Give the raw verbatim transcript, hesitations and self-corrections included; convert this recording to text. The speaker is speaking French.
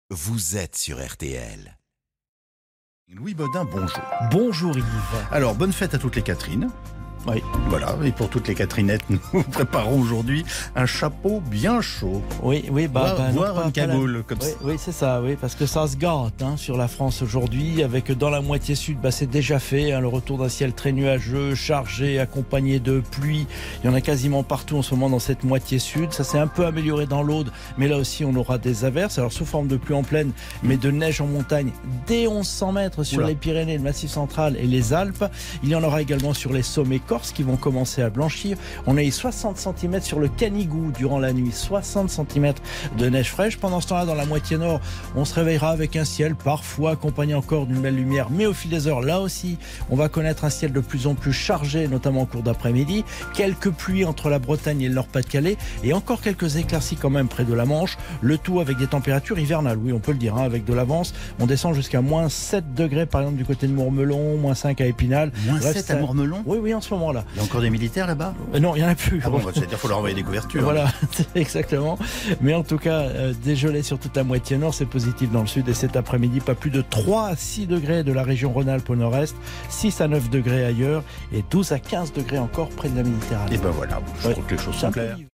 Vous êtes sur R T L. Louis Baudin, bonjour. Bonjour Yves. Alors, bonne fête à toutes les Catherines. Oui. Voilà, et pour toutes les Catherinettes, nous vous préparons aujourd'hui un chapeau bien chaud. Oui, oui, bah, Voir, bah, non, voir pas- une pas la- cagoule comme Oui, ça. oui, c'est ça, oui, parce que ça se gâte hein, sur la France aujourd'hui, avec dans la moitié sud, bah, c'est déjà fait, hein, le retour d'un ciel très nuageux, chargé, accompagné de pluie. Il y en a quasiment partout en ce moment dans cette moitié sud. Ça s'est un peu amélioré dans l'Aude, mais là aussi on aura des averses, alors sous forme de pluie en plaine, mais de neige en montagne, dès onze cents mètres sur Oula. les Pyrénées, le Massif central et les Alpes. Il y en aura également sur les sommets corses qui vont commencer à blanchir. On a eu soixante centimètres sur le Canigou durant la nuit, soixante centimètres de neige fraîche. Pendant ce temps-là, dans la moitié nord, on se réveillera avec un ciel parfois accompagné encore d'une belle lumière, mais au fil des heures, là aussi, on va connaître un ciel de plus en plus chargé, notamment en cours d'après-midi. Quelques pluies entre la Bretagne et le Nord-Pas-de-Calais et encore quelques éclaircies quand même près de la Manche. Le tout avec des températures hivernales, oui, on peut le dire, hein, avec de l'avance. On descend jusqu'à moins sept degrés, par exemple, du côté de Mourmelon, moins cinq à Épinal. Moins Bref, sept ça- à Mourmelon. Oui, oui, en ce moment-là. Il y a encore des militaires là-bas. Euh, non, il n'y en a plus. Ah bon, bah, c'est-à-dire qu'il faut leur envoyer des couvertures. Voilà, exactement. Mais en tout cas, euh, des gelées sur toute la moitié nord, c'est positif dans le sud. Et cet après-midi, pas plus de trois à six degrés de la région Rhône-Alpes au nord-est, six à neuf degrés ailleurs et douze à quinze degrés encore près de la Méditerranée. Et ben voilà, je Ouais. crois que les choses C'est sont un peu claires. vivant.